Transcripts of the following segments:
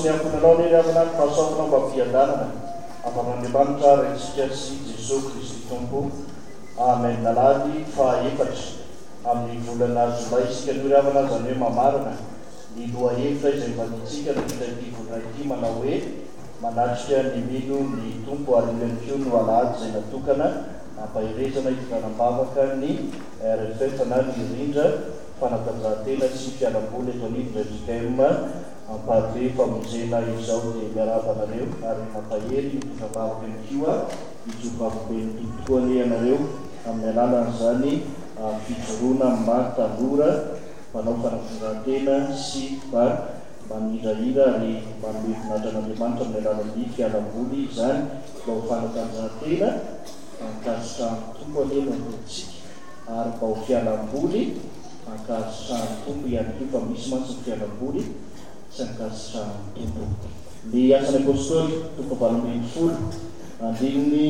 amponanao nery aminany mahasoavinao mampiadanana afan'andriamanitra raintsika sy jesosy kristy tompo amen. Nalady faefatra amin'ny volana jolay isika nory avana zany hoe mamarina ny loha hevitra izay vaditsika na vita ity volana ity manao hoe manatrika ny mino ny tompo ary ihany koa no alady izay natokana ampahirezana hitonanam-bavaka ny RFF na ny rindra fanatanjahantena sy fialamboly eto anivy ampabe famonjena izao dia miaravanareo ary mampahery mitondram-bavaka ny koa ijovavobeny tokoa ny anareo amin'ny alalan'izany fijoroana matanora manao fanatanjahantena sy manirahira ary manome finatran'andriamanitra amin'ny alalan'ny fialamboly izany mbao fanatanjahantena ankasitrahany tompo alena ntsika ary mbao fialamboly ankasitrahany tompo ihany koa fa misy mantsy ny fialamboly sy ankasitrahany tompo. Ny asan'ny apôstôly tompo 20 andininy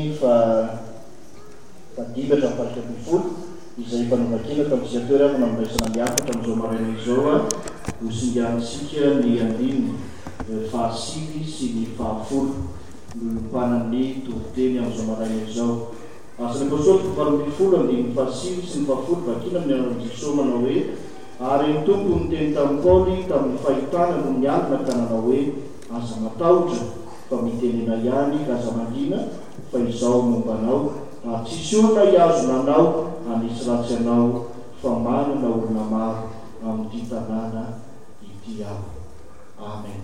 fadibatra miparika 10 izay mpanovakena tamin'izatory avy namiraisana miafatra amin'izao maraina izao ho singansika ny andininy fahasivy sy ny fahafolo nompanan'ny toriteny amin'izao maraina izao. Asan'ny apôstôly tompo 20 andininy fahasivy sy ny fahafolo vakina amin'ny anarany Jesosy manao hoe ary ny tompo nyteny tamin'ny Paoly tamin'ny fahitana no nialina ka nanao hoe aza matahotra fa mitenena ihany ka aza mangina fa izao mombanao ary tsisy olona hiazo nanao anisy ratsy anao fa manana olona maro amin'ity tanàna ity aho. Amen.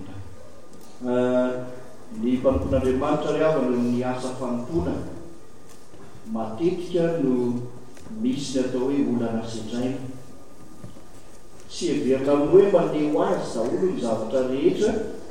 Ny mpanompon'Andriamanitra ry havana ny asa fanompona matetika no misy ny atao hoe olana sedraina tsy heverina amin'ny hoe mandeho azy daholo ny zavatra rehetra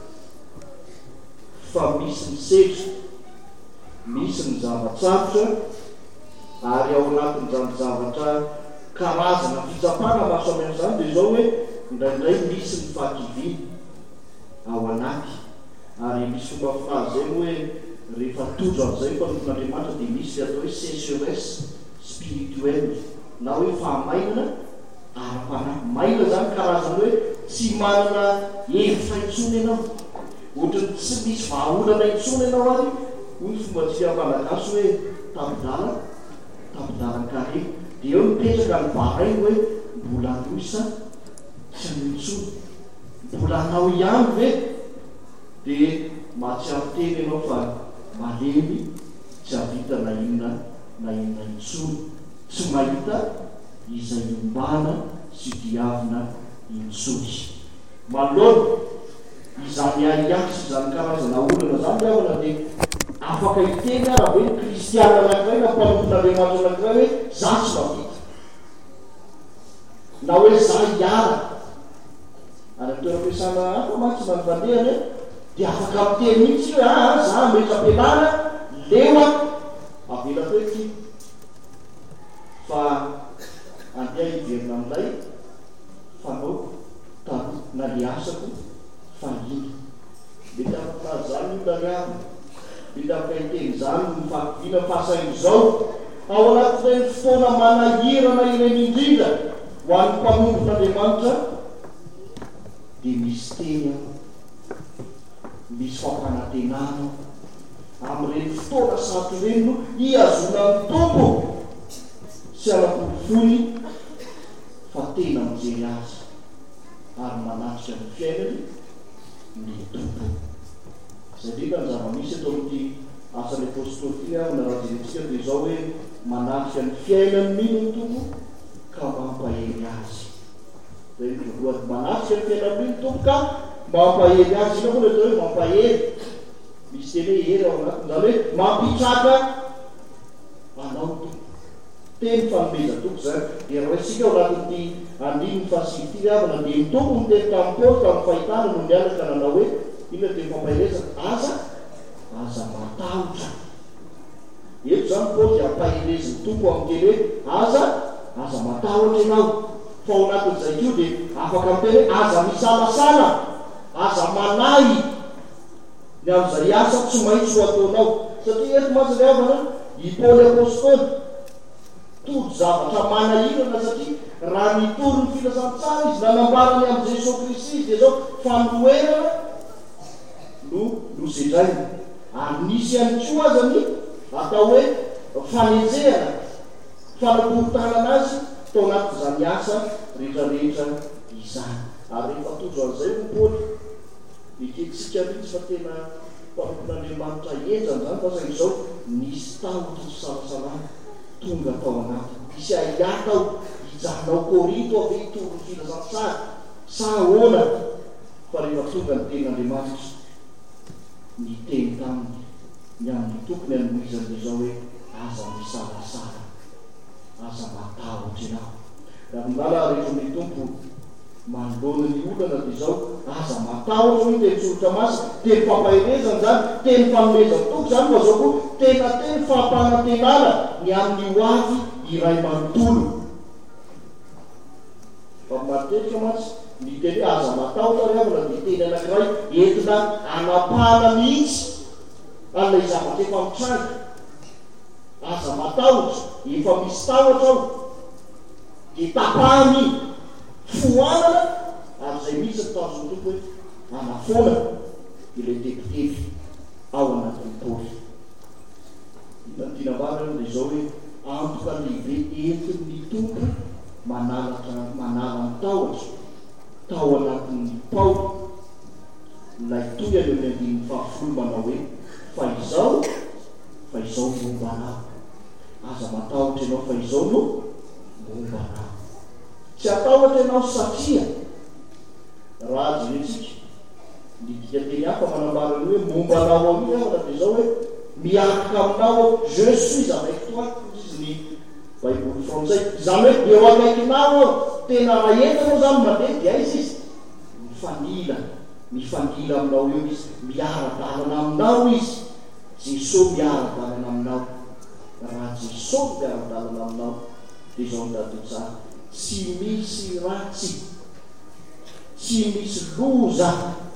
fa misy ny sedra misy ny zavatsarotra ary ao anatin'izany zavatra karazana fitsapana mahasoamy amin'izany dia zao hoe indraindray misy ny fahakiviana ao anaty ary misy fomba frazy zay hoe rehefa tojo amin'izay mpanompon'Andriamanitra dia misy atao hoe sécheresse spirituelle na hoe fahamainana ara-panahy maina zany karazany hoe tsy manana hevitra intsony ianao ohatrany tsy misy vahaolana intsony ianao ary hoy ny fomba tsika malagasy hoe tapidalany kare dia eo mipetraka ny barainy hoe mbola anoisa tsy anointsony mbola anao ihany ve dia mahatsiaro teny ianao fa malemy tsy havita na inona intsony tsy mahita izay ombana sy diavina intsony malona izany aiasy izany karazana olana zany diavana dia afaka hiteny raha hoe kristiana anankiray na mpanompon'Andriamanitra anankiray hoe za tsy mavita na hoe za hiara ary toeram-piasana hafa matsy manofandehany dia afaka miteny mihitsy hoe za metra-pianana lewa avela toeky fa andeha hiverina amin'ilay fanao talo na le asako fa iny mety afaka zany olariavy mety afaka hiteny zany nyfakiviana fahasainy zao ao anatin'ireny fotoana manahirana ireny indrindra ho an'ny mpanompon'Andriamanitra dia misy teny misy fampanantenana amin'ireny fotoana sato ireny no hiazonan'ny tompo sy ala-polofony fa tena mijery azy ary manatrika ny fiainany ny tompo. Satria ny zava-misy atao amin'ity asan'ny apôstôly ity avy na raha jerentsika dia zao hoe manatrika ny fiainany mino ny tompo ka mampahery azy. Zay voalohany manatrika ny fiainany mino ny tompo ka mampahery azy. Ina koa atao hoe mampahery misy teny hoe hery ao anatiny zany hoe mampitraka anao tompo teny fanomeza tompo zany dia raha isika ao anatin'ity andininy fasivy ity avana dia ny tompo ny teny tamin'ny Paoly tamin'ny fahitana no mianaka nanao hoe ina teny fampaherezana aza matahotra eto zany Paoly dia ampahereziny tompo amin'teny hoe aza matahotra ianao fa ao anatin'izay kio dia afaka miteny hoe aza misalasala aza manahy ny amin'izay asa tsy maintsy ho ataonao satria eto mantsy ry havana i Paoly apôstôly todo zavatra manahirana satria raha nitory ny filasan-tsara izy nanambarany amin'ny Jesosy Kristy izy dia zao fanoherana no zedrainy ary nisy ihany koa azany atao hoe fanenjehana fanaporontanana azy tao anaty zany asa rehetrarehetra izany ary rehefa tojo an'izay ompony eketsika mihitsy fa tena mpampon'andriamanitra enjany zany fa saingy izao nisy tahotra salasalana tonga tao anaty isy aiatao hijanao korinto ave hitoro filazantsara sa ona fa rehefa tonga ny ten'andriamanitra ny teny taminy ny amin'ny tokony anoizany izao hoe aza misalasala aza matahotra ianao raha milala rehefa ny tompo manoloana ny olana dia izao aza matahotra hoe teny tsolotra masy teny fampaherezana zany teny fanomezana toko zany fa zao koa tena teny fampanantenana ny amin'ny hoavy iray manontolo fa matetika masy ny teny hoe aza matahotra rehavana dia teny anankiray entina anapahana mihitsy an'ilay zavatra efa mitranga aza matahotra efa misy tahotra ao dia tapahany foanana ary zay misy nytazony tompo hoe anafoana ilay tepitepy ao anatin'ny poly inantinavana dia zao hoe antoka lehibe entin'ny tompo manala ny tahotra tao anatin'ny paoly ilay toy any amin'ny andin'ny fahafolo manao hoe fa izao momba anao aza matahotra ianao fa izao no momba anao tsy atahotra ianao satria raha ajerentsika ny dikateny hafa manambarany hoe momba anao amin'io avana dia zao hoe miaraka aminao je suis avec toi izy ny baiboly frantsay zany hoe eo akaikinao ao tena rahentanao zany mandeha dia izy mifandila aminao eo izy miara-dalana aminao izy jesosy miara-dalana aminao raha jesosy miara-dalana aminao dia zao nydado tsara tsy misy ratsy tsy misy loza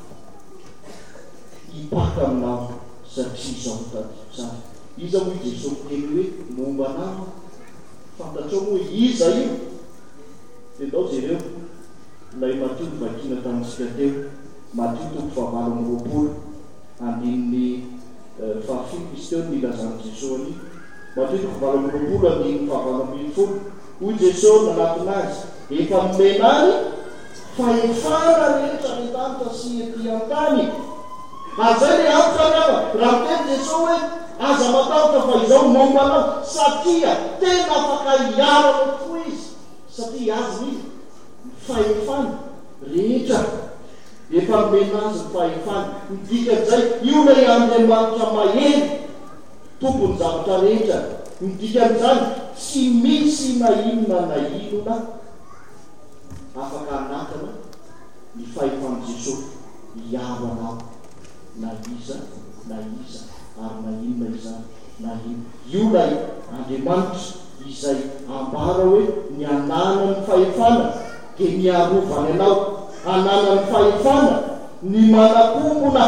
hipaka aminao satria zao nydado tsara iza moa jesosy teny hoe momba anao fantatrao moa iza io dia ndao jereo lay Matio vakina tamintsika teo Matio toko fahavalo amby roapolo andininy fahafolo izy teo nilazany jesosy any Matio toko fahavalo amby roapolo andininy fahavalo amby folo hoy jesosy nanatona azy efa nomenany fahefana rehetra rehetanitra sy ety an-tany azay le aotranyava raha teny jesosy hoe aza matahotra fa izao momba anao satria tena afaka hiarana tokoa izy satria azy izy fahefana rehetra efa nomena azy ny fahefana midikan'izay io lay Andriamanitra mahely tompony zavatra rehetra midikan'izany tsy misy na inona na inona afaka anatana ny fahefan'i Jesosy hiaro anao na iza ary na inona izany na inona io lay Andriamanitra izay ambara hoe ny anana ny fahefana dia miarovany anao anana ny fahefana ny manakombona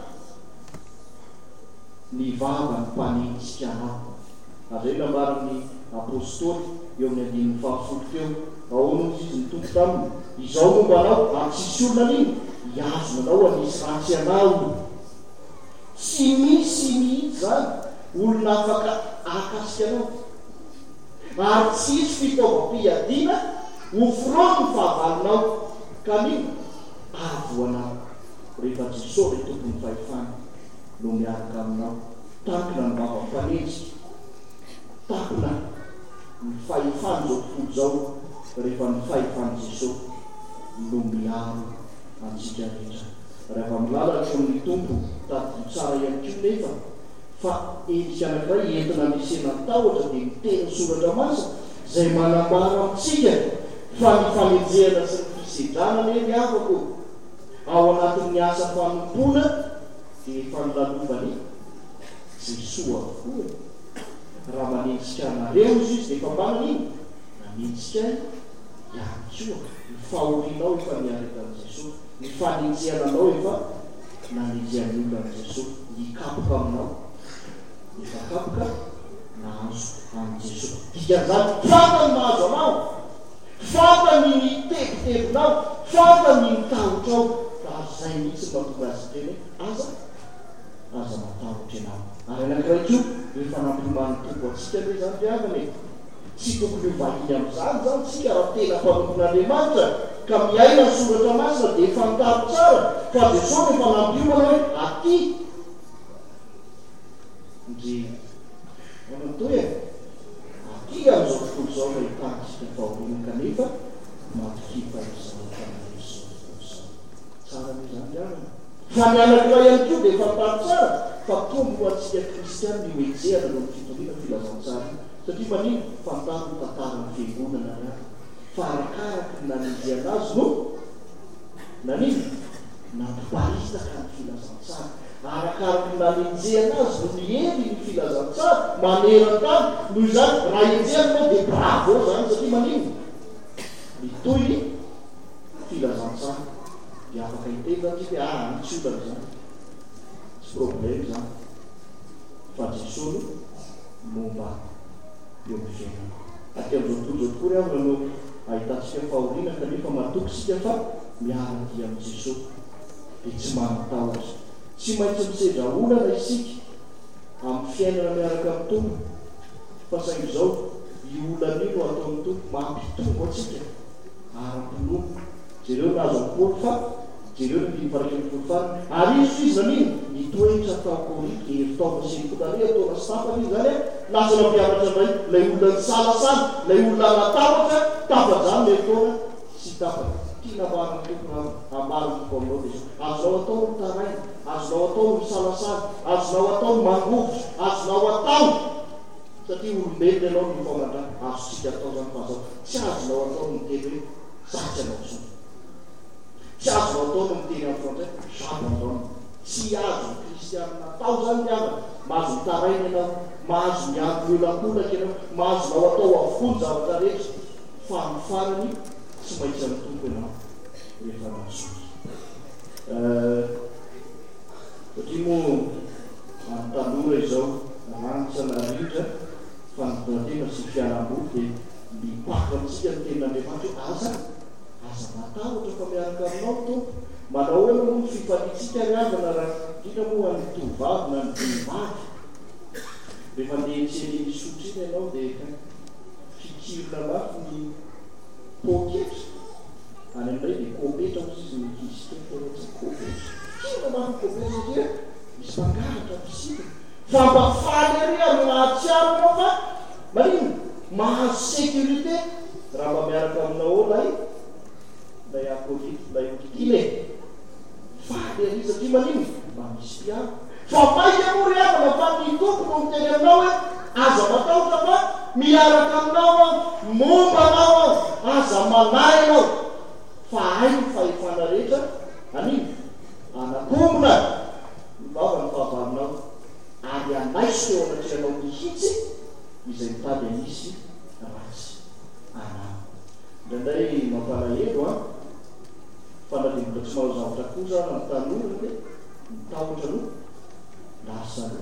ny vava ny mpanentsika anao azay nambaran'ny apôstôly eo amin'ny andin'ny fahafolo teo ahoana izy ny tompo taminy izao momba anao ary tsisy olona niny hiazonanao anisy ratsy anao tsy misy mihitsy zany olona afaka akasika anao ary tsisy fitaovam-piadiana ofrony fahavalonao ka nino avoanao rehefa jesosy le tompony fahefana no miaraka aminao takina ny vava-mpanentsika takina ny fahefany zao tontolo zao rehefa ny fahefany jesosy no miaro antsika rehetra rehefa milalatra amin'ny tompo tadio tsara ihany ko nefa fa endrika anankiray entina nisena tahotra dia miteny soratra masina zay manambara amintsika fa ny fanenjehana sy ny fisedrana neny afako ao anatin'ny asa fanompona dia efa nilalovany Jesosy avokoa raha manentsika anareo izy dia efa manana iny nanentsika ihany koa ny fahorinao efa niaretan'i Jesosy ny fanenjehananao efa nanenjehany olonan'i Jesosy hikapoka aminao efa kapoka nahazo amin'ny Jesosy dikan'izany fantany mahazo anao fantany ny tebitebinao fantany ny tahotrao fa zay mihitsy mahatonga azy teny aza aza matahotra anao ary anakiraiko rehefa nampimany tompo atsika le zany diavany tsy tokony hovahiny amin'izany zany tsika raha tena mpanompon'andriamanitra ka miaina ny soratra masina dia fantaro tsara fa jesosy rehefa nampiomana hoe aty ndre manatoy aty amin'izao tontolo izao mahitansika fahoriana kanefa mampikipa tsara mi zany diavana fa ny anakira ihany koa dia fantaro tsara fa tombo atsika kristiany ny hoejehana no fitoniana filazantsara satria manino fantaro tantara ny fiangonana riany fa arakaraky ny nanenjy anazy no nanino nampiparitaka ny filazantsara arakaraky ny nanenjy anazy no niely ny filazantsara maneran-tany noho izany raha enjehanao dia bravo zany satria manino mitoy ny filazantsara dia afaka hiteny zany tsika tsy olana zany tsy problème zany fa jesosy momba eo mifiainana aty amin'izao tontolo zao tokoa ry avana no ahitantsika fahoriana kanefa matoky sika fa miara-dia amin'i jesosy dia tsy manotahotra tsy maintsy misedra olana isika amin'ny fiainana miaraka amin'ny tompo fa saingy izao io olana io no ataon'ny tompo mampitombo atsika ara-polomo jereo nazo ampoly fa jereo no miparaka am'folofany ary izy nanino mitoetra tao kority eritaona senikolare ataona stafany izy zany lasa nampianatra ndray lay olona ny salasala lay olona natahotra tafajany lay taona sy tafaka tiana marina tompo ambariny paolinao dia azonao atao ny taraina azonao atao ny salasala azonao atao ny mangovitra azonao atao satria olombelona ianao ny famandrana azontsika atao zany fazao tsy azonao atao ny teny hoe satsy anao so tsy azonao atao no miteny amin'ny frantsay zabandao tsy azo kristianina natao zany miavana mahazo mitaraina ianao mahazo miady miolakolaka ianao mahazonao atao avokoa ny zavatra rehetra fa ny farany tsy maintsy amin'ny tompo ianao rehefa nasoky satria moa amin'ny tanora izao ranitsana rindra fa nytena sy fialam-boly dia mipaka amintsika ny tenin'andriamanitra hoe aza matahotra fa miaraka aminao tompo manao hoe moa ny fifanitsika riavana raha indrindra moa ny tovavy na ny vehivavy rehefa ndeha tseny misotry iny ianao dia fikirina mafy ny poketra any amin'ray dia kopetra ozy izy mikizy tompo ohatsy kopetra kina mafy kopetra satria misy mangaratra pisika fa mbafaly ary amin'ny mahatsiarinao fa manino mahazo sécurité raha mba miaraka aminao lay apolity lay okitile faly ary satria manino mba misy piano fa maika moa ry avana fa ny tompo no miteny aminao hoe aza matahotra fa miaraka aminao ao momba anao ao aza manay anao fa ai ny fahefana rehetra anino anakombona mivava ny fahavalinao ary anaiso eo anatreanao mihitsy izay mitady anisy ratsy anao ndraindray mampalahelo fa na dia mbola tsy maro zavatra koza na mitanora hoe mitahotra no lasa no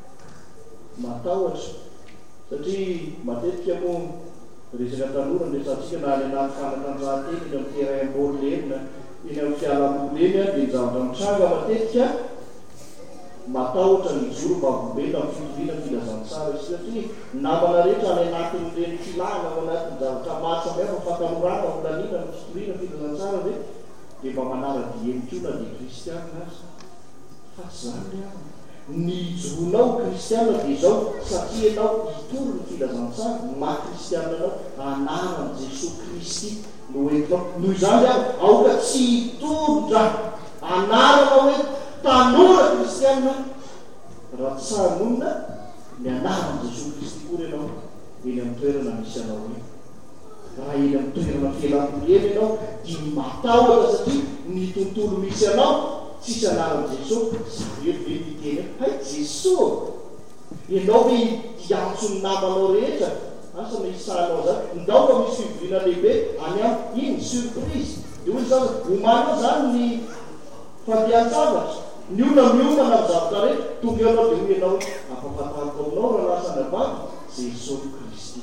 matahotra satria matetika moa resaka tanora nresatsika na any anaty fanatanjahanteny eny amin'ny terrain-boly eny na eny amin'ny fialamboly eny dia ny zavatra mitranga matetika matahotra ny joro mba vombena amin'ny fitoriana filazantsara izy satria namana rehetra any anatin'ireny filana ao anatin'ny zavatra maro samihafa fatanorana volanina ny fitoriana filazantsara ve dia mba manara-dieny koa na dia kristianina azy fa tsy zany le any ny joronao kristianina dia izao satria ianao hitory ny filazantsara makristianina anao anaran' jesosy kristy no entinao noho izany any aoka tsy hitoro-dra anaranao hoe tanora kristianina raha tsy sahamonina ny anaran' jesosy kristy kory ianao eny amin'ny toerana misy anao eny raha eny amin'ny toerana fialamboly eny ianao dia matahotra satria ny tontolo misy anao tsisy anaran' jesosy zareo ve miteny hay jesosy ianao hoe diantso ny namanao rehetra asa misanao zany ndao fa misy fivorina lehibe any am iny surprise dia hoy zany omanao zany ny fandian-javatra ny olona miomana ny zavatra rehetra tonga ianao dia hoy ianao ampafantariko aminao raha lasa ny avavy jesosy kristy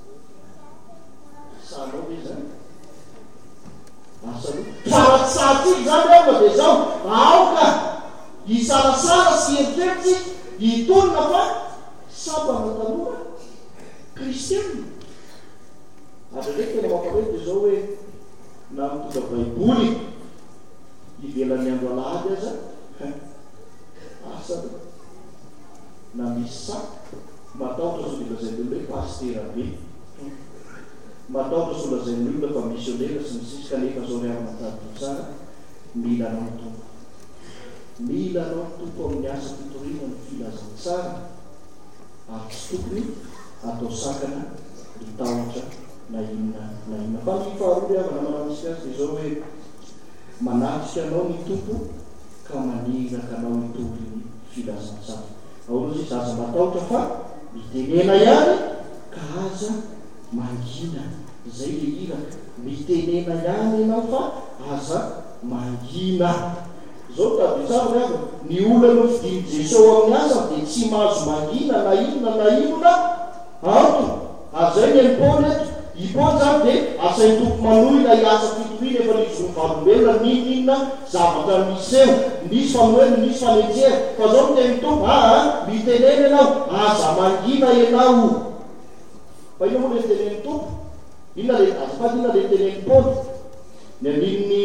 sanao ve zany asalo faratsatiky zany aoka dia zao aoka hisarasara sy eritreritsy hitonona fa sabana tanora kristiana. Ary ndraiky tena mamparety zao hoe na mitonga baiboly ivelan'ny andro alahady aza asa na misy saky matahotra so dilazan'ny olona hoe pastera be, matahotra so lazan'ny olona fa missionnaire sy ny sisa kanefa zao ry amatady tsara. Mila anao tompo, mila anao tompo amin'ny asa fitorina ny filazany tsara ary tsy tokony atao sakana hitahotra na inona na inona. Fa ny faharoa avana mananisika azy dia zao hoe manatrika anao ny tompo ka maniraka anao hitovy ny filazany tsara. Aozy zaza matahotra fa mitenena ihany ka aza mangina, zay le iraka. Mitenena ihany ianao fa aza mangina. Zao tabitsara reava ny olona no fidiny Jesosy amin'ny asa dia tsy mahazo mangina na inona na inona anto. Azay ny Paoly eto, i Paoly zany dia asainy tompo manohy na hiasa fitorina efa nisy volombelona ninona zavatra misy eo, nisy fanoeny, nisy fanenjera. Fa zao miteny tompo mitenena ianao aza mangina ianao. Fa ino moa le teneny tompo? Inona le azafady, inona le teneny Paoly? Ny andininy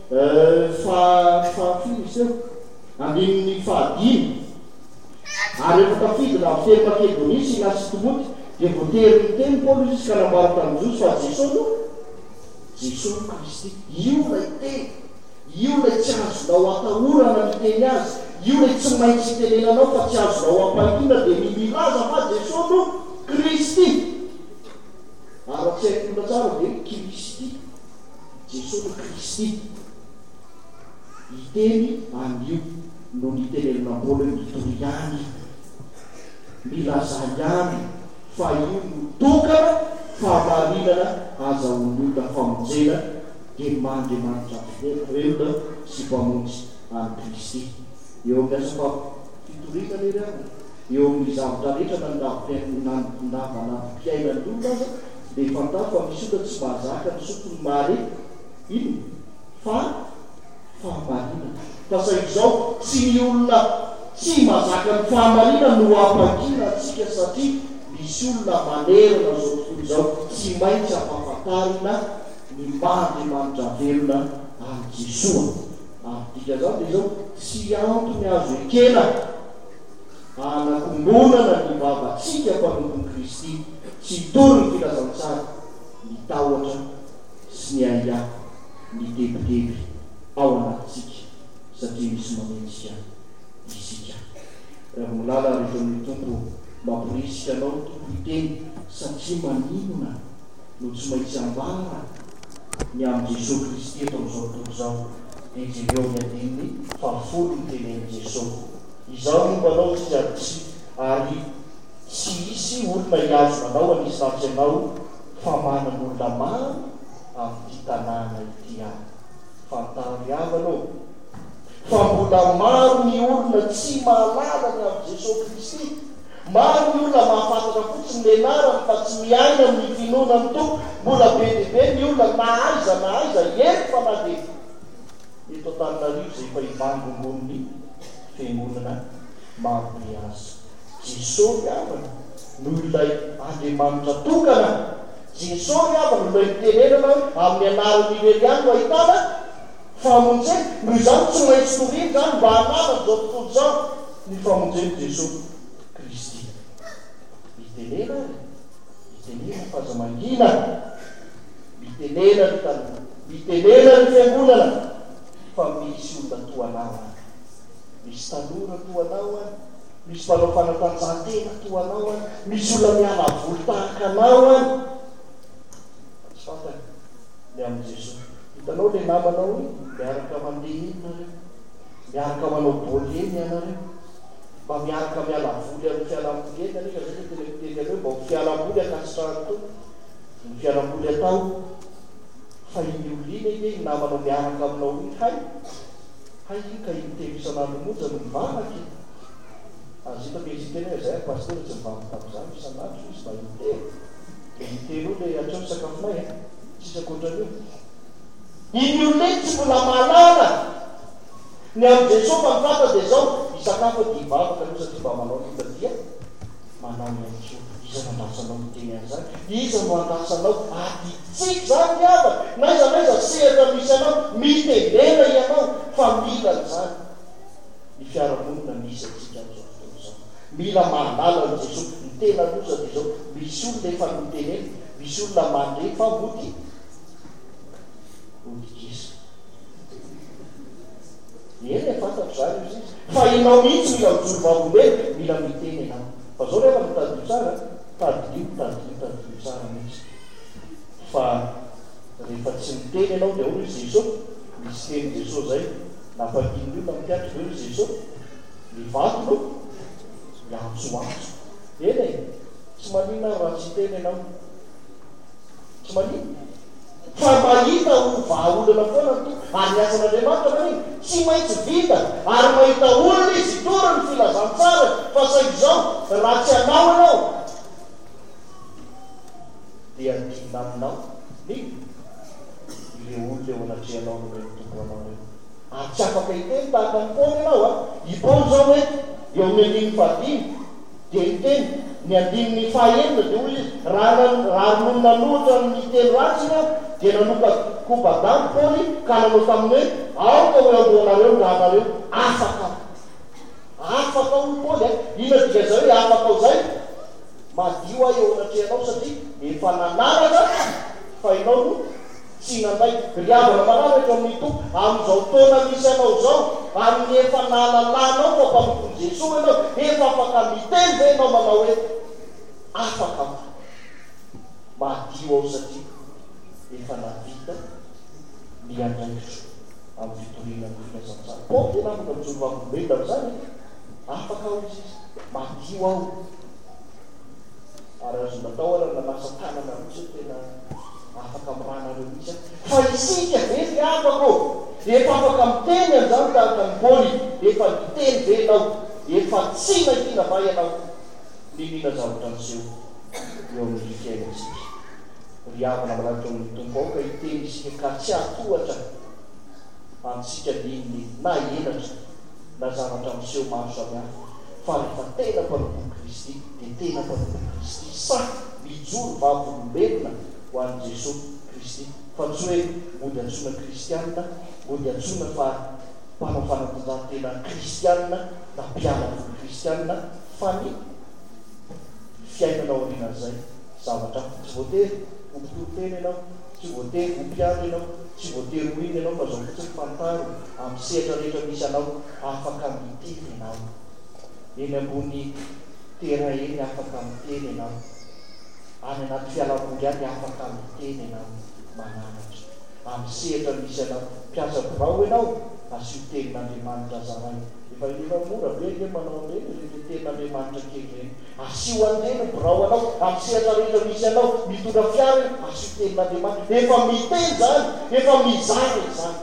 fahafisy eo, andininy fahadimy. Ary efa tafidy na fiteny Makedonisy na sy Timoty dia voatery ny teny Paoly izy ka nambara tamin'ny Jesosy fa Jesosy Kristy. Io lay teny, io lay tsy azonao atahorana miteny azy, io lay tsy maintsy tenenanao fa tsy azonao ampahitona dia ny milaza fa Jesosy Kristy. Ary tsy haikona tsara dia Kristy, Jesosy Kristy. Iteny an'io no nitenenina Paoly mitoriany, milaza ihany fa io no tokana fahamarinana azahoan'ny olona famonjena dia mandriamanitra velona sy mpamonjy any Kristy. Eo amin'ny asa fitorina lery any, eo amin'ny zavatra rehetra nandavana-piainan'ny olona aza dia fantaro fa misy olona tsy mahazaka ny sotony mare ino fahamarinana. Fa sa izao tsy ny olona tsy mahazaka ny fahamarinana no ampangina atsika satria misy olona manerana zao tontolo izao tsy maintsy ampahafantarina ny mandriamanitra velona amin'ny Jesosy. Dika zao dia zao tsy antony azo ekena anakombonana ny vavantsika mpanompony Kristy, tsy tory ny filazantsara, ny tahotra sy ny aia, ny debideby ao anatsika satria misy manentsika isika. Raha milala rehefa ny tompo mampirisika anao tompo iteny satria maninona no tsy maintsy ambara ny amin'ny Jesosy Kristy eto amin'izao tontolo izao. Dia jereo ny andininy fahafolo ny tenen'i Jesosy. Izao no manao tsy atsy ary tsy isy olona hiazo manao anisy ratsy anao fa manana olona maro amin'ny tanàna ity any. Fantary avanao fa mbola maro ny olona tsy mahalala ny amin'ny Jesosy Kristy. Maro ny olona mahafantatra fotsiny lenarany fa tsy miaina amin'ny finoana ny tompo. Mbola be dia be ny olona na aiza eto fa na dia eto Antananarivo izay efa hivango amboniny fiangonana maro be azy. Jesosy avana no ilay Andriamanitra tokana. Jesosy avana no ilay mitenenana amin'ny anaran'ny Leliandro ahitana famonjena. Noho izany tsy maintsy toriny zany mba hanana zao tontolo zao ny famonjeny Jesosy Kristy. Mitenena fahazamangina, mitenena ny tanana, mitenena ny fiangonana fa misy olona toanao any, misy tanora toanao any, misy mpanao fanatanjahantena toanao any, misy olona miala voly tahaka anao any. Tsy fantany ny amin'ny Jesosy. Hitanao le namanao miaraka mandeha iny nareo, miaraka manao boly eny ianareo, mba miaraka miala voly amin'ny fialamboly eny anefa zay ny teleteny anareo mba ho fialamboly akasitrahany to ny fialamboly atao. Fa iny olina iny namanao miaraka aminao iny hay iny ka iny telo isan'andro monja no mivavaky. Azy hita miheziteny hoe zay pastera tsy mivavaky tamin'izany isan'andro izy mba intelo. Iny telo le atreo ny sakafonay tsisy akoatran'io. Iny olona iny tsy mbola mahalala ny am' jesosy fa mifata dia zao isakafa divavaka aloha satria mba manao nitadia manao nyantso iza no andrasanao miteny an'izany iza no andrasanao aditsik zany miava naizanaiza sehatra misy anao mitendena ianao fa mila n'izany ny fiaramonina misy atsika am'izao fotoana zao mila mandala n' jesosy ny tena loza dia zao misy olona efa miteneny misy olona mandre fa mody odikisa eny e fantatro zany izy izy fa inao mihitsy mila mijoro vavoleny mila miteny anao fa zao rehefa mitadio tsara tadio tsara mihitsy fa rehefa tsy miteny ianao dia olo izy jesosy misy teny jesosy zay nampakiny io na mipiatro eo izy jesosy mivatolo miantsoantso eny e tsy manina raha tsy teny ianao tsy manina fa mahita ho vahaolana foana to ary miasan'andriamanitra maniny tsy maintsy vita ary mahita olona izy tora ny filazantsara fa saio zao raha tsy anao anao dia dina aminao ny ile olona eo anatrehanao no hoe tompo anao eo ary tsy afaka hiteny tahaka ny pony ianao a ipony zao hoe eo amin'ny andiny fahadimy dia hiteny ny andininy fahaenina dia olo izy raha nonona loatra ny teny ratsy ina dia nanoka kobadamy pony ka nanao taminy hoe aoka hoe amboanareo rahanareo afaka olo pony ina dika zay hoe afaka ao zay madio a eo anatrehanao satria efa nanaraka fa inao no tsy nanday riavana manaraka amin'ny tompo amin'izao tona misy anao zao amin'ny efa nalalanao fa mpamoton' jesosy ianao efa afaka miteny ve ianao manao hoe afaka madio ao satria efa navita ny andraikitro amin'ny fitoriana ny filazantsara po tena afaka mijoro vavolobeda am'izany afaka ao izy madio ao ary azo natao ara nanasa tanana mihitsy tena afaka miranareo mihitsy fa isika ve ry afaka efa afaka miteny an'izany tahaka ny boly efa miteny ve ianao efa tsy nahitiana va ianao ninina zavatra nyseho eo amin'ny fiainatsika ry avana malavitra amin'ny tompo ao ka hiteny isika ka tsy atohatra antsika niny na enatra na zavatra miseho maro samihafa fa rehefa tena mpanompo Kristy dia tena mpanompo Kristy sa mijoro vavolombelona ho an'i Jesosy Kristy fa tsy hoe mody antsona kristianina mody antsona fa mpanao fanatanjahantena kristianina na mpianavolo kristianina fa ny fiainanao arinan'izay zavatra tsy voatery ompitoriteny ianao tsy voatery ompiano ianao tsy voatery ho iny ianao fa zao fotsiny fantaro amin'ny sehatra rehetra misy anao afaka miteny ianao eny ambony tera eny afaka miteny ianao any anaty fialaboly any afaka miteny ianao mananatra amin'ny sehatra misy anao mpiasa birao ianao asio tenin'andriamanitra zaray efa mora be e manao reny rehetra tenin'andriamanitra kely reny asio andeny birao anao amin'ny sehatra rehetra misy anao mitondra fiara asio tenin'andriamanitra efa miteny zany efa mizara zany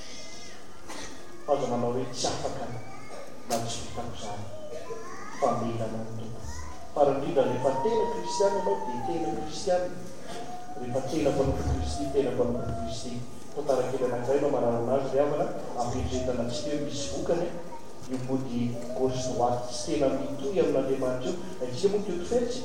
faza manao hoe tsy afaka na tsy vitako zany fa mila anao ny tompo farandrindra rehefa tena kristiana ianao dia tena kristiana rehefa tena mpanompo Kristy tena mpanompo Kristy tantarakely anankiray no manarana azy ry havana ampietretana antsika hoe misy vokany io mody gauche droite tsy tena mitoy amin'andriamanitra io antsika moa kiotofetsy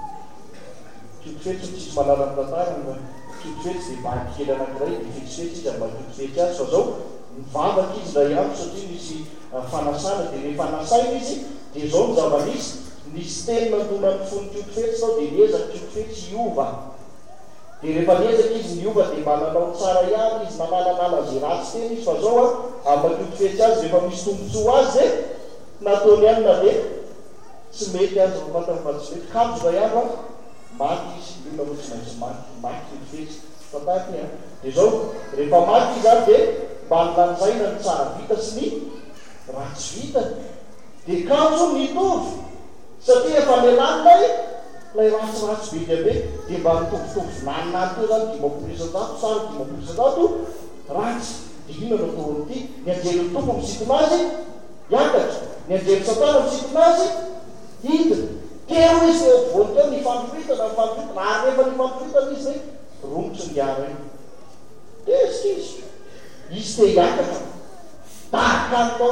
tsisy malala ny tantara kiotofetsy dia bahikely anankiray dia fetsifetsy izy amba kiotofetsy azy fa zao mivavaka izy ndray andro satria misy fanasana dia rehefa nasaina izy dia zao ny zava-nisy nisy teny nandona ny fony kiotofetsy zao dia niezaka kiotofetsy iova dia rehefa niezaka izy niova dia mba nanao tsara ihany izy nanananana zay ratsy teny izy fa zao a amba kiotofetsy azy rehefa misy tombontsoa azy zay nataony ihany na dia tsy mety azy mafantany fa tsy mety kamoka ihany a maty izy io na moa tsy maintsy maty kiotofetsy fatahaka ihany dia zao rehefa maty izy any dia mba nilanjaina ny tsara vita sy ny ratsy vita dia kanjo mitovy satria efa lelanilay lay ratsiratsy be dia be dia mba mitovitovy naninany teo zany dimaporisan-jato sary dimaporisan-jato ratsy dia ino no toron'ity ny anjery tompo misitona azy hiakatra ny anjery satana misitona azy hidina teo izy eo voany teo ny fandrofitana ary rehefa ny fandrofitana izy zay romotsy ny ara iny tesika izy dia hiakatra akanytao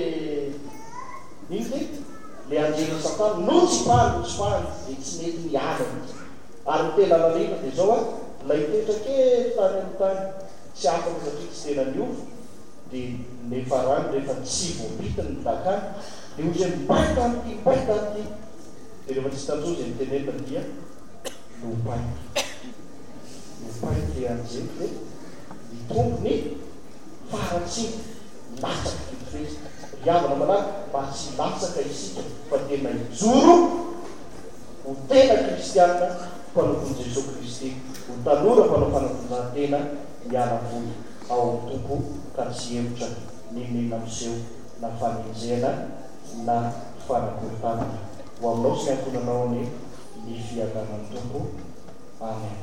le anjely satany no tsy pahany de tsy mety miala ary tena lalina de zao a laitetrake tany amin'ny tany tsy afaka satria tsy tena niova de nefa rano rehefa tsy voabitiny ny lakany de ho zay mibaita amity de rehefa tsy tanjo zay mitenentany dia lopaity le anjely le mitombony faratsy latsaky kitifesy riavana malaky mba tsy latsaka isika fa tena ijoro ho tena kristianina mpanompon'i Jesosy Kristy ho tanora mpanao fanatanjahantena miala voly ao amin'ny tompo ka tsy hevitra ninona miseho na fanenjena na fanakorontanana ho aminao sy ny antonanao ny fiadanan'ny tompo. Amen.